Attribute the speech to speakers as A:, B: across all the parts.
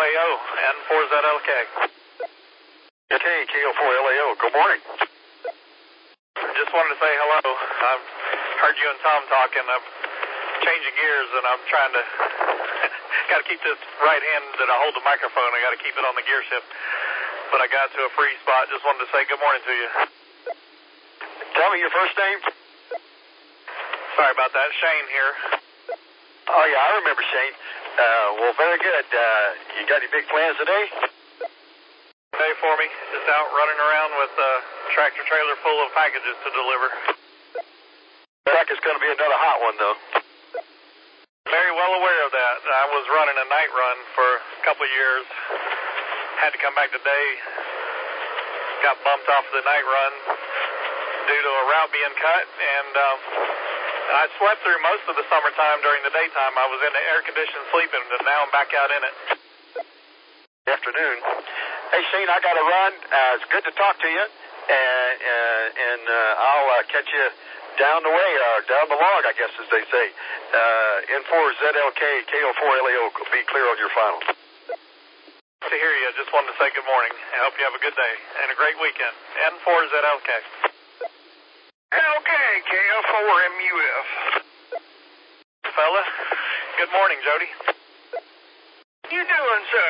A: KO4LAO and 4ZLK.
B: Okay, KO4LAO, good morning.
A: Just wanted to say hello. I've heard you and Tom talking. I'm changing gears and I'm trying to got to keep this right hand that I hold the microphone. I got to keep it on the gear shift. But I got to a free spot. Just wanted to say good morning to you.
B: Tell me your first name.
A: Sorry about that. Shane here.
B: Oh, yeah, I remember Shane. Well, very good. You got any big plans today?
A: Day for me. Just out running around with a tractor trailer full of packages to deliver.
B: Looks like it's going to be another hot one, though.
A: Very well aware of that. I was running a night run for a couple of years. Had to come back today. Got bumped off the night run due to a route being cut, and I slept through most of the summertime during the daytime. I was in the air-conditioned sleeping, and now I'm back out in it.
B: Afternoon. Hey, Shane, I got to run. It's good to talk to you, and I'll catch you down the way, or down the log, I guess, as they say. N4ZLK, KO4LAO, be clear on your final.
A: To hear you, I just wanted to say good morning. I hope you have a good day and a great weekend. N4ZLK.
C: LK, KO4MUF.
A: Fella, good morning, Jody.
C: You doing, sir?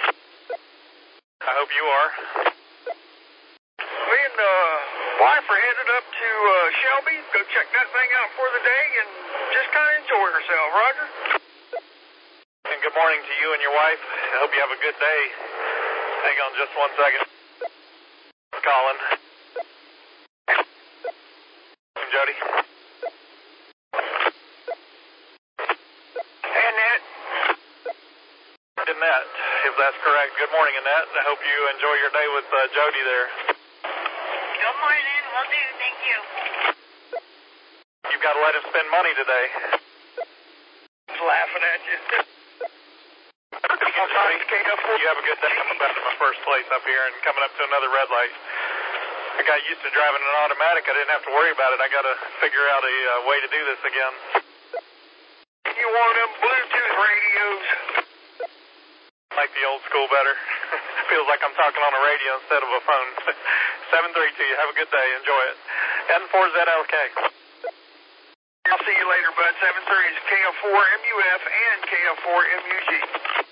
A: I hope you are.
C: Me and wife are headed up to Shelby, go check that thing out for the day and just kind of enjoy herself, Roger?
A: And good morning to you and your wife. I hope you have a good day. Hang on just 1 second. Colin. Jody.
C: Annette.
A: Annette, if that's correct. Good morning, Annette. I hope you enjoy your day with Jody there.
D: Good morning. Will do. Thank you.
A: You've got to let him spend money today.
C: He's laughing at you.
A: You have a good day. I'm back to my first place up here and coming up to another red light. I got used to driving an automatic. I didn't have to worry about it. I got to figure out a way to do this again.
C: You want them Bluetooth radios?
A: Like the old school better. Feels like I'm talking on a radio instead of a phone. 732. Have a good day. Enjoy it. N4ZLK.
C: I'll see you later, bud. 73 is KO4MUF and KO4MUG.